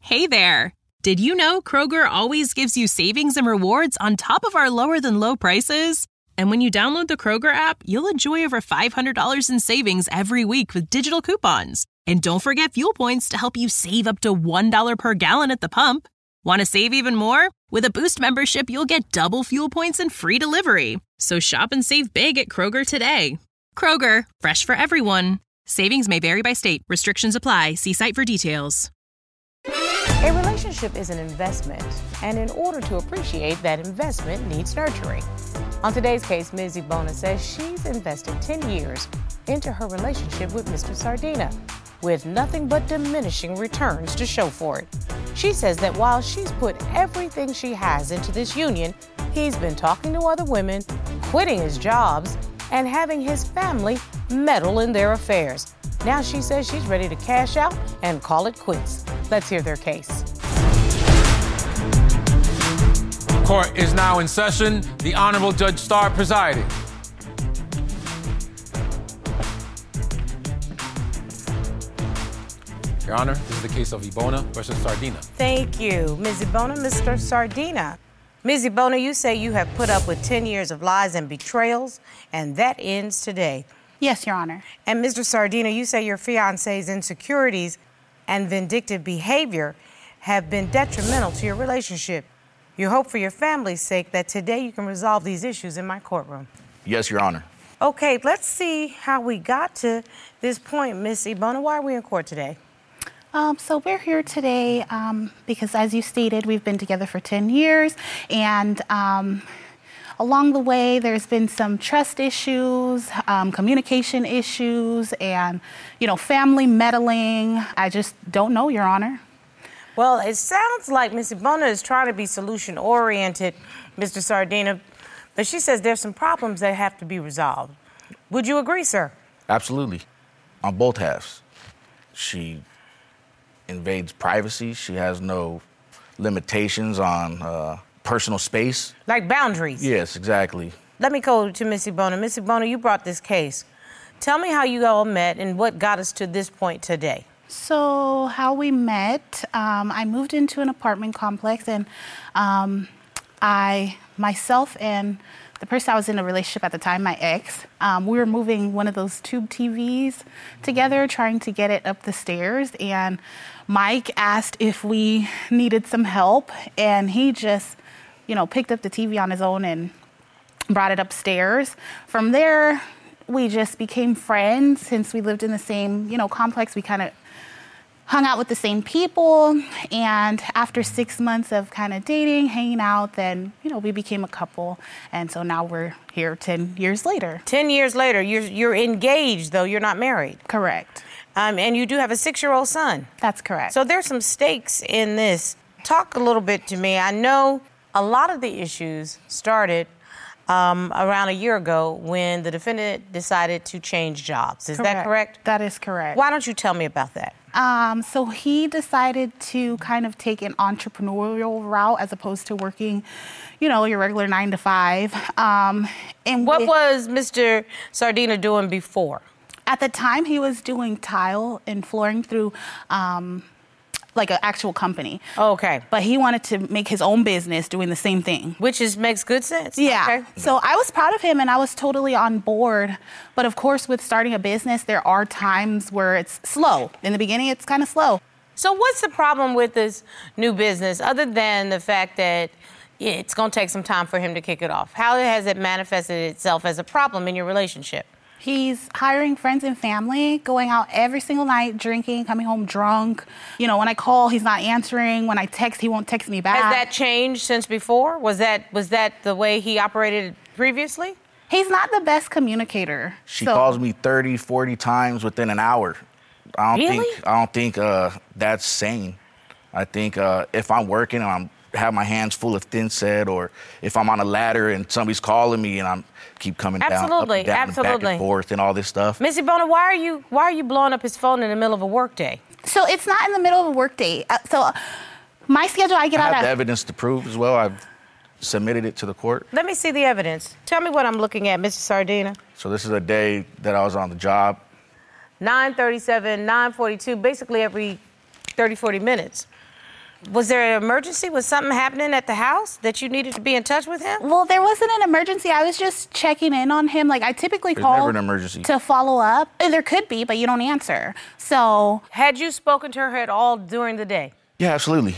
Hey there! Did you know Kroger always gives you savings and rewards on top of our lower-than-low prices? And when you download the Kroger app, you'll enjoy over $500 in savings every week with digital coupons. And don't forget fuel points to help you save up to $1 per gallon at the pump. Want to save even more? With a Boost membership, you'll get double fuel points and free delivery. So shop and save big at Kroger today. Kroger, fresh for everyone. Savings may vary by state. Restrictions apply. See site for details. A relationship is an investment, and in order to appreciate that investment needs nurturing. On today's case, Ms. Ibona says she's invested 10 years into her relationship with Mr. Sardina, with nothing but diminishing returns to show for it. She says that while she's put everything she has into this union, he's been talking to other women, quitting his jobs, and having his family meddle in their affairs. Now she says she's ready to cash out and call it quits. Let's hear their case. Court is now in session. The Honorable Judge Starr presiding. Your Honor, this is the case of Ibona versus Sardina. Thank you, Ms. Ibona. Mr. Sardina. Ms. Ibona, you say you have put up with 10 years of lies and betrayals, and that ends today. Yes, Your Honor. And Mr. Sardina, you say your fiancé's insecurities and vindictive behavior have been detrimental to your relationship. You hope for your family's sake that today you can resolve these issues in my courtroom. Yes, Your Honor. Okay, let's see how we got to this point, Ms. Ibona. Why are we in court today? So we're here today because, as you stated, we've been together for 10 years, and along the way, there's been some trust issues, communication issues, and, family meddling. I just don't know, Your Honor. Well, it sounds like Ms. Ibona is trying to be solution-oriented, Mr. Sardina, but she says there's some problems that have to be resolved. Would you agree, sir? Absolutely. On both halves. She invades privacy. She has no limitations on personal space. Like boundaries? Yes, exactly. Let me go to Ms. Ibona. Ms. Ibona, you brought this case. Tell me how you all met and what got us to this point today. So how we met, I moved into an apartment complex, and myself and the person I was in a relationship at the time, my ex, we were moving one of those tube TVs together, trying to get it up the stairs. And Mike asked if we needed some help, and he just, picked up the TV on his own and brought it upstairs. From there, we just became friends. Since we lived in the same, complex, we kind of hung out with the same people. And after 6 months of kind of dating, hanging out, then, we became a couple. And so now we're here 10 years later. 10 years later, you're engaged, though you're not married. Correct. And you do have a 6-year-old son. That's correct. So there's some stakes in this. Talk a little bit to me. I know a lot of the issues started around a year ago when the defendant decided to change jobs. Is that correct? That is correct. Why don't you tell me about that? So he decided to kind of take an entrepreneurial route as opposed to working, your regular 9 to 5. And what was Mr. Sardina doing before? At the time, he was doing tile and flooring through like an actual company. Oh, okay. But he wanted to make his own business doing the same thing. Which makes good sense. Yeah. Okay. So I was proud of him and I was totally on board. But of course, with starting a business, there are times where it's slow. In the beginning, it's kind of slow. So what's the problem with this new business, other than the fact that it's going to take some time for him to kick it off? How has it manifested itself as a problem in your relationship? He's hiring friends and family, going out every single night, drinking, coming home drunk. When I call, he's not answering. When I text, he won't text me back. Has that changed since before? Was that the way he operated previously? He's not the best communicator. She calls me 30, 40 times within an hour. I don't think that's sane. I think if I'm working and have my hands full of thin set, or if I'm on a ladder and somebody's calling me and I'm keep coming down, up and down, and back and forth and all this stuff. Ms. Ibona, why are you blowing up his phone in the middle of a workday? So it's not in the middle of a workday. So my schedule, I have the evidence to prove as well. I've submitted it to the court. Let me see the evidence. Tell me what I'm looking at, Mr. Sardina. So this is a day that I was on the job. 9:37, 9:42, basically every 30, 40 minutes. Was there an emergency? Was something happening at the house that you needed to be in touch with him? Well, there wasn't an emergency. I was just checking in on him. Like, I typically There's call never an emergency. to follow up. There could be, but you don't answer. So, Had you spoken to her at all during the day? Yeah, absolutely.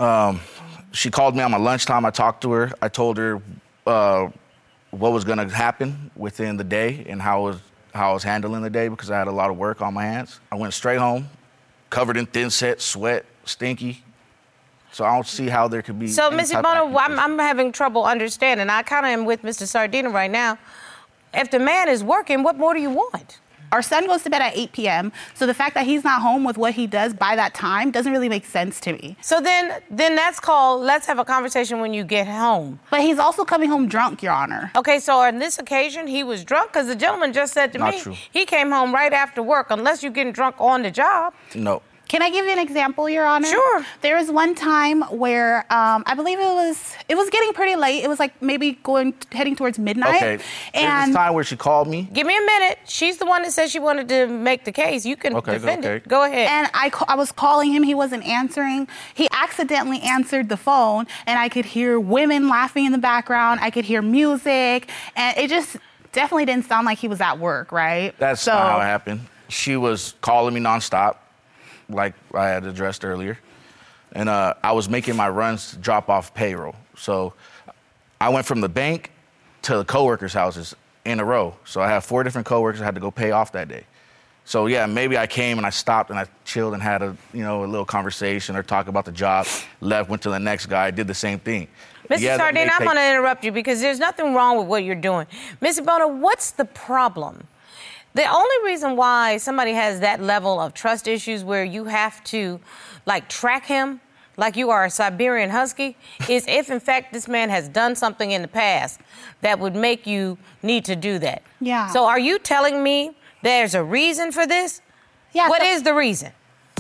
She called me on my lunchtime. I talked to her. I told her what was going to happen within the day and how I was handling the day because I had a lot of work on my hands. I went straight home, covered in thin set, sweat, stinky. So I don't see how there could be. So, Missy Bono, I'm having trouble understanding. I kind of am with Mr. Sardina right now. If the man is working, what more do you want? our son goes to bed at 8 p.m., so the fact that he's not home with what he does by that time doesn't really make sense to me. So then that's called, let's have a conversation when you get home. But he's also coming home drunk, Your Honor. Okay, so on this occasion, he was drunk? Because the gentleman just said to Not me, true. He came home right after work, unless you're getting drunk on the job. No. Can I give you an example, Your Honor? Sure. There was one time where I believe it was getting pretty late. It was like maybe heading towards midnight. Okay. There's this time where she called me. Give me a minute. She's the one that said she wanted to make the case. You can defend it. Go ahead. And I was calling him. He wasn't answering. He accidentally answered the phone, and I could hear women laughing in the background. I could hear music, and it just definitely didn't sound like he was at work, right? That's not how it happened. She was calling me nonstop, like I had addressed earlier. And I was making my runs to drop off payroll. So I went from the bank to the coworkers' houses in a row. So I have 4 different coworkers I had to go pay off that day. So yeah, maybe I came and I stopped and I chilled and had a little conversation or talk about the job, left, went to the next guy, did the same thing. Mr. Sardina, I'm going to interrupt you because there's nothing wrong with what you're doing. Mr. Bono, what's the problem? The only reason why somebody has that level of trust issues where you have to, track him like you are a Siberian husky is if, in fact, this man has done something in the past that would make you need to do that. Yeah. So are you telling me there's a reason for this? Yeah. What is the reason?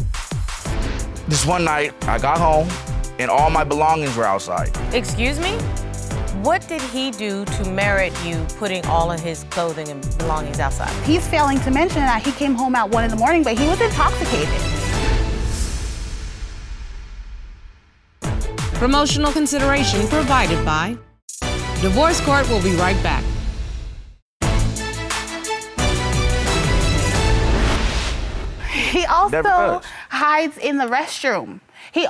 This one night, I got home and all my belongings were outside. Excuse me? What did he do to merit you putting all of his clothing and belongings outside? He's failing to mention that he came home at 1 a.m, but he was intoxicated. Promotional consideration provided by Divorce Court will be right back. He also hides in the restroom. He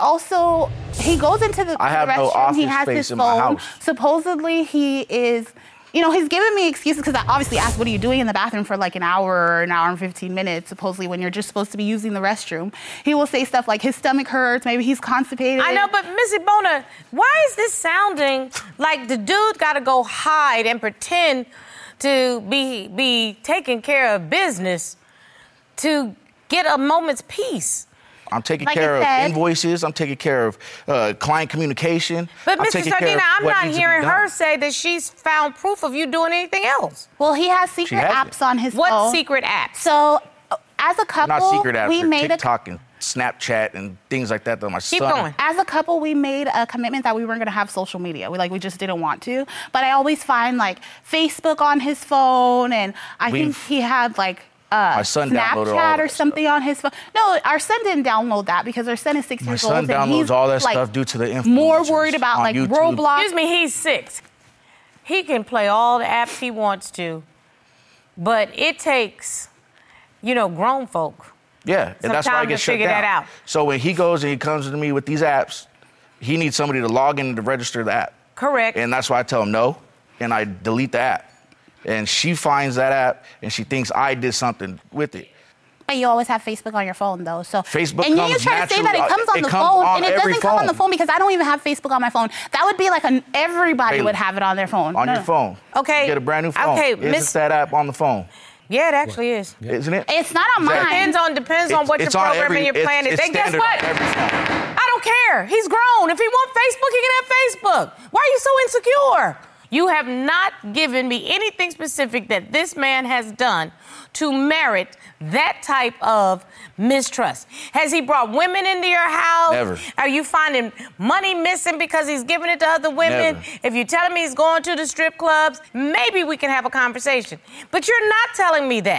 goes into the restroom. He has his phone. Supposedly he is, he's giving me excuses because I obviously asked, what are you doing in the bathroom for like an hour or an hour and 15 minutes, supposedly when you're just supposed to be using the restroom. He will say stuff like his stomach hurts, maybe he's constipated. I know, but Missy Bona, why is this sounding like the dude got to go hide and pretend to be taking care of business to get a moment's peace? I'm taking care of invoices. I'm taking care of client communication. But, Mr. Sardina, I'm not hearing her say that she's found proof of you doing anything else. Well, he has secret apps on his phone. What secret apps? So, as a couple, not secret apps, we made TikTok and Snapchat and things like that. That my son. Keep going. As a couple, we made a commitment that we weren't going to have social media. We just didn't want to. But I always find Facebook on his phone, and I think he had my son downloaded all Snapchat that or something on his phone. No, our son didn't download that because our son is 6 years old. My son downloads all that stuff due to the influencers. More worried about Roblox. Excuse me, he's 6. He can play all the apps he wants to, but it takes, grown folk. Yeah, and that's why I get shut down. That out. So when he goes and he comes to me with these apps, he needs somebody to log in to register the app. Correct. And that's why I tell him no, and I delete the app. And she finds that app, and she thinks I did something with it. But you always have Facebook on your phone, though. So Facebook and comes you try to say that it comes on the phone, and it doesn't come on the phone because I don't even have Facebook on my phone. That would be everybody would have it on their phone. On your phone. Okay. You get a brand new phone. Okay, It's that app on the phone. Yeah, it actually is. Isn't it? It's not on mine. Depends on what you're programming your plan is. And guess what? I don't care. He's grown. If he wants Facebook, he can have Facebook. Why are you so insecure? You have not given me anything specific that this man has done to merit that type of mistrust. Has he brought women into your house? Never. Are you finding money missing because he's giving it to other women? Never. If you're telling me he's going to the strip clubs, maybe we can have a conversation. But you're not telling me that.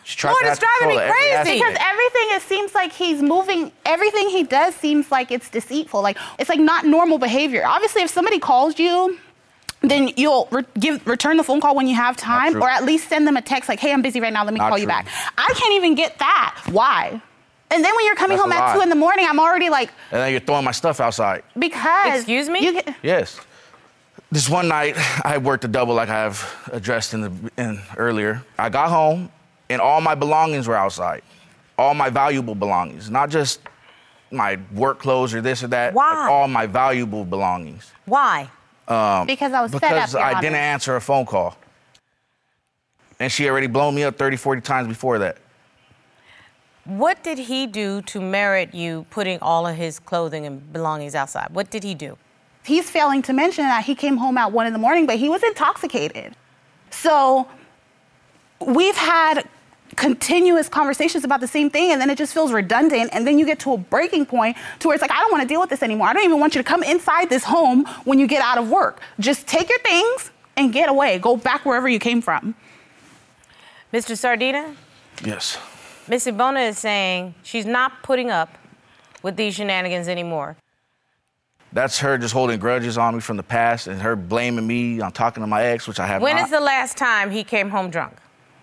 Lord, it's driving me crazy. Because it seems like he's moving, everything he does seems like it's deceitful. Like, it's like not normal behavior. Obviously, if somebody calls you, then you'll return the phone call when you have time, or at least send them a text like, hey, I'm busy right now, let me call you back. I can't even get that. Why? And then when you're coming home at 2 a.m, I'm already like... And then you're throwing my stuff outside. Because... Excuse me? Yes. This one night, I worked a double like I have addressed earlier. I got home, and all my belongings were outside. All my valuable belongings. Not just my work clothes or this or that. Why? Like all my valuable belongings. Why? Because I was fed up, Because I didn't answer a phone call. And she already blown me up 30, 40 times before that. What did he do to merit you putting all of his clothing and belongings outside? What did he do? He's failing to mention that he came home at 1 a.m, but he was intoxicated. So we've had continuous conversations about the same thing, and then it just feels redundant, and then you get to a breaking point to where it's like, I don't want to deal with this anymore. I don't even want you to come inside this home when you get out of work. Just take your things and get away. Go back wherever you came from. Mr. Sardina? Yes. Ms. Ibona is saying she's not putting up with these shenanigans anymore. That's her just holding grudges on me from the past and her blaming me on talking to my ex, which I have When not. is the last time he came home drunk?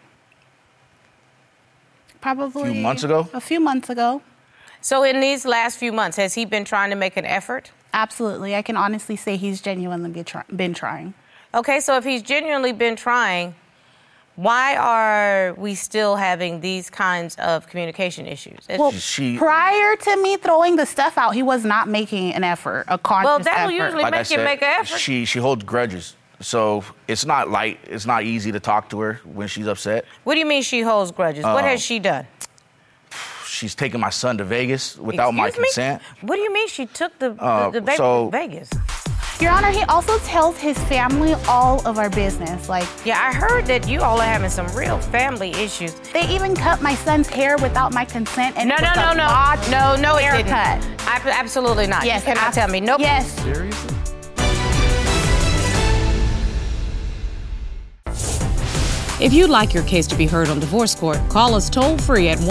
Probably a few months ago. A few months ago. So in these last few months, has he been trying to make an effort? Absolutely. I can honestly say he's genuinely been trying. Okay, so if he's genuinely been trying, why are we still having these kinds of communication issues? Well, prior to me throwing the stuff out, he was not making an effort, a conscious effort. Well, that will usually make you make an effort. She holds grudges. So it's not light. It's not easy to talk to her when she's upset. What do you mean she holds grudges? What has she done? She's taking my son to Vegas without my consent. What do you mean she took the baby to Vegas? Your Honor, he also tells his family all of our business. Like, yeah, I heard that you all are having some real family issues. They even cut my son's hair without my consent. And No, it didn't. Absolutely not. Yes, you cannot tell me. Nope. Yes. Seriously? If you'd like your case to be heard on Divorce Court, call us toll-free at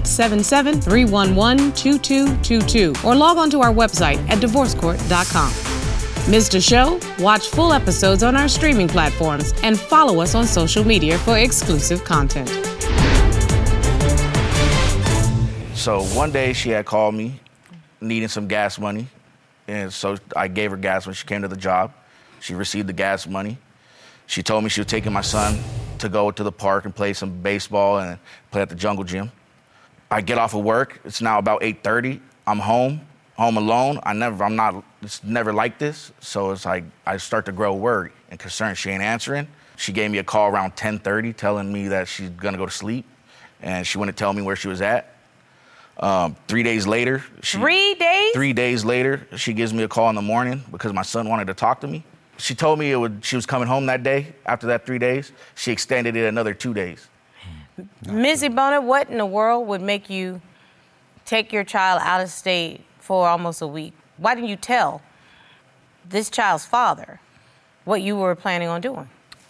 1-877-311-2222 or log on to our website at divorcecourt.com. Missed a show? Watch full episodes on our streaming platforms and follow us on social media for exclusive content. So one day she had called me needing some gas money, and so I gave her gas when she came to the job. She received the gas money. She told me she was taking my son to go to the park and play some baseball and play at the jungle gym. I get off of work. It's now about 8:30. I'm home alone. It's never like this. So it's like I start to grow worried and concerned. She ain't answering. She gave me a call around 10:30 telling me that she's gonna go to sleep, and she wouldn't tell me where she was at. 3 days later, 3 days? 3 days later, she gives me a call in the morning because my son wanted to talk to me. She told me she was coming home that day. After that 3 days, she extended it another 2 days. Ms. Ibona, what in the world would make you take your child out of state for almost a week? Why didn't you tell this child's father what you were planning on doing?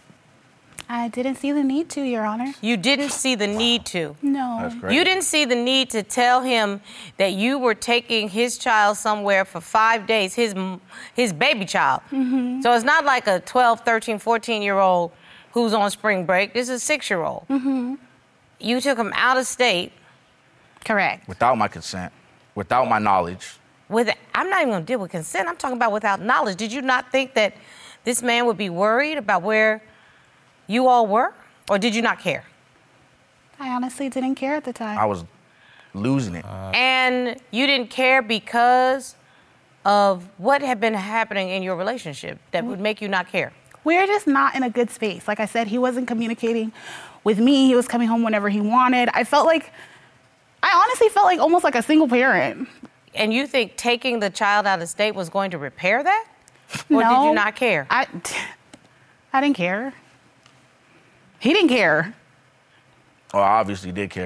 I didn't see the need to, Your Honor. You didn't see the need to? No. That's great. You didn't see the need to tell him that you were taking his child somewhere for 5 days, his baby child. Mm-hmm. So it's not like a 12, 13, 14-year-old who's on spring break. This is a 6-year-old. Mm-hmm. You took him out of state. Correct. Without my consent, without my knowledge. I'm not even going to deal with consent. I'm talking about without knowledge. Did you not think that this man would be worried about where you all were? Or did you not care? I honestly didn't care at the time. I was losing it. And you didn't care because of what had been happening in your relationship that would make you not care? We're just not in a good space. Like I said, he wasn't communicating with me. He was coming home whenever he wanted. I honestly felt like almost like a single parent. And you think taking the child out of state was going to repair that? Or No, did you not care? I didn't care. He didn't care. Oh, I obviously did care.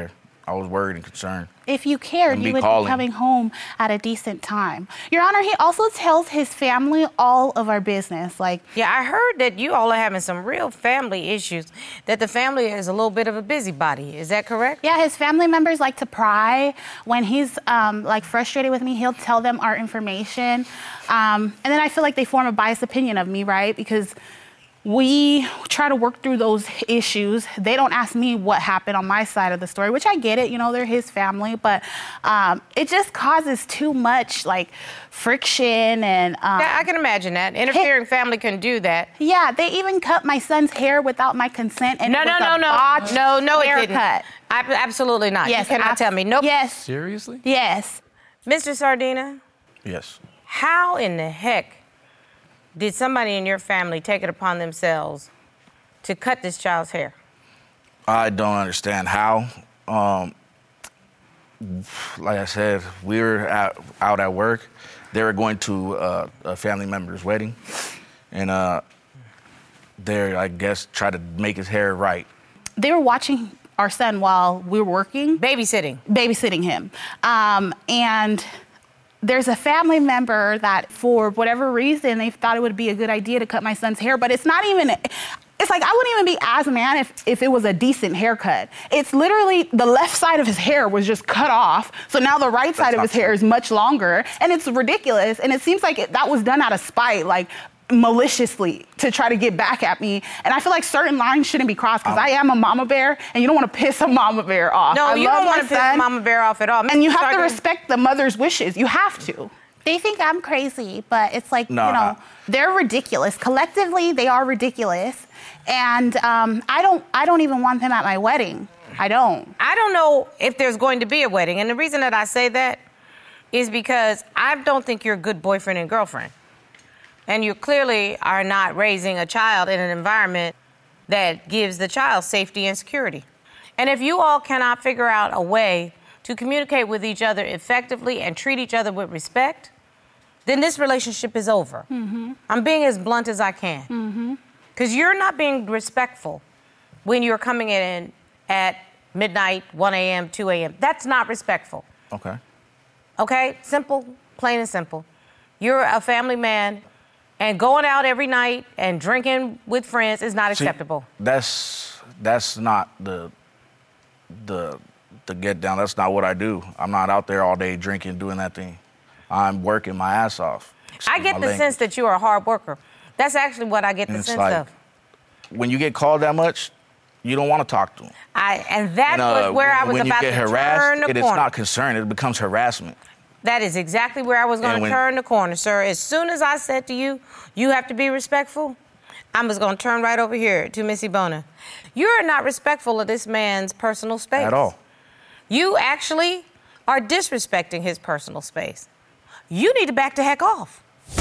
I was worried and concerned. If you cared, you would be coming home at a decent time. Your Honor, he also tells his family all of our business. Yeah, I heard that you all are having some real family issues, that the family is a little bit of a busybody. Is that correct? Yeah, his family members like to pry. When he's frustrated with me, he'll tell them our information. And then I feel like they form a biased opinion of me, right? Because we try to work through those issues. They don't ask me what happened on my side of the story, which I get it. They're his family, but it just causes too much friction and. Yeah, I can imagine that. Interfering family can do that. Yeah, they even cut my son's hair without my consent, and no, it was no, haircut. It didn't. Absolutely not. Yes, you cannot tell me. Nope. Yes. Seriously? Yes. Mr. Sardina? Yes. How in the heck did somebody in your family take it upon themselves to cut this child's hair? I don't understand how. Like I said, we were out at work. They were going to a family member's wedding. And they, I guess, tried to make his hair right. They were watching our son while we were working. Babysitting him. And there's a family member that, for whatever reason, they thought it would be a good idea to cut my son's hair, but it's not even, it's like I wouldn't even be as mad if it was a decent haircut. It's literally the left side of his hair was just cut off, so now the right side of his hair is much longer, and it's ridiculous, and it seems like that was done out of spite, maliciously, to try to get back at me. And I feel like certain lines shouldn't be crossed, because I am a mama bear, and you don't want to piss a mama bear off. No, you don't want to piss a mama bear off at all. And you have to respect the mother's wishes. You have to. They think I'm crazy, but it's they're ridiculous. Collectively, they are ridiculous. And I don't even want them at my wedding. I don't know if there's going to be a wedding. And the reason that I say that is because I don't think you're a good boyfriend and girlfriend. And you clearly are not raising a child in an environment that gives the child safety and security. And if you all cannot figure out a way to communicate with each other effectively and treat each other with respect, then this relationship is over. Mm-hmm. I'm being as blunt as I can. Because you're not being respectful when you're coming in at midnight, 1 a.m., 2 a.m. That's not respectful. Okay? Simple, plain and simple. You're a family man. And going out every night and drinking with friends is not acceptable. That's not the get down. That's not what I do. I'm not out there all day drinking, doing that thing. I'm working my ass off. I get the sense that you are a hard worker. That's actually what I get the sense of. When you get called that much, you don't want to talk to them. Was where I was about to turn the corner. It's not concern. It becomes harassment. That is exactly where I was going to turn the corner, sir. As soon as I said to you, you have to be respectful, I was going to turn right over here to Missy Bona. You're not respectful of this man's personal space. At all. You actually are disrespecting his personal space. You need to back the heck off.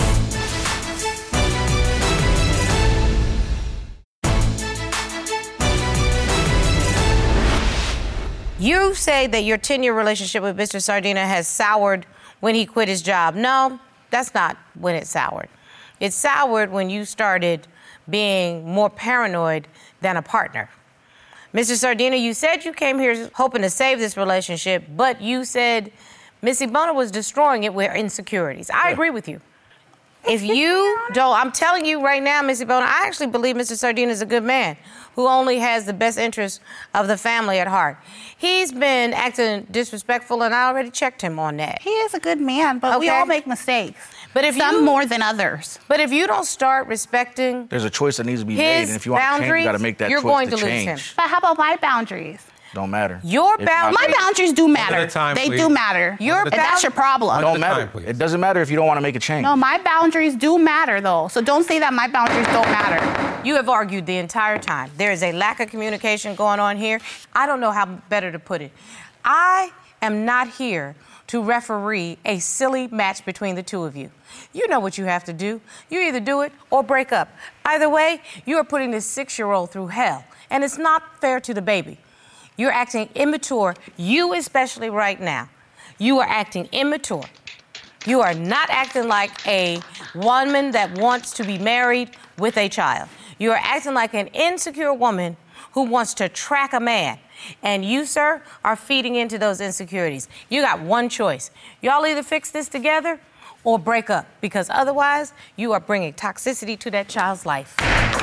You say that your 10-year relationship with Mr. Sardina has soured when he quit his job. No, that's not when it soured. It soured when you started being more paranoid than a partner. Mr. Sardina, you said you came here hoping to save this relationship, but you said Missy Bona was destroying it with insecurities. I agree with you. If you don't, I'm telling you right now, Missy Bona, I actually believe Mr. Sardina is a good man who only has the best interest of the family at heart. He's been acting disrespectful, and I already checked him on that. He is a good man, but we all make mistakes. But if some more than others. But if you don't start respecting, there's a choice that needs to be made, and if you want to change, you got to make that choice. You're going to lose him. But how about my boundaries? Don't matter. My boundaries do matter. They do matter. And that's your problem. Don't matter. It doesn't matter if you don't want to make a change. No, my boundaries do matter, though. So don't say that my boundaries don't matter. You have argued the entire time. There is a lack of communication going on here. I don't know how better to put it. I am not here to referee a silly match between the two of you. You know what you have to do. You either do it or break up. Either way, you are putting this 6-year-old through hell, and it's not fair to the baby. You're acting immature, you especially right now. You are acting immature. You are not acting like a woman that wants to be married with a child. You are acting like an insecure woman who wants to track a man. And you, sir, are feeding into those insecurities. You got one choice. Y'all either fix this together or break up, because otherwise you are bringing toxicity to that child's life.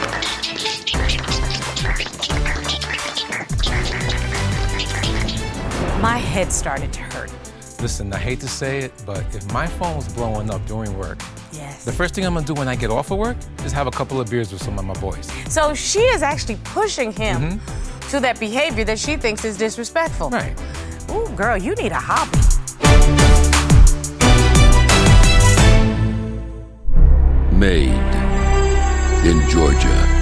My head started to hurt. Listen, I hate to say it, but if my phone's blowing up during work, yes, the first thing I'm gonna do when I get off of work is have a couple of beers with some of my boys. So she is actually pushing him to that behavior that she thinks is disrespectful. Right. Ooh, girl, you need a hobby. Made in Georgia.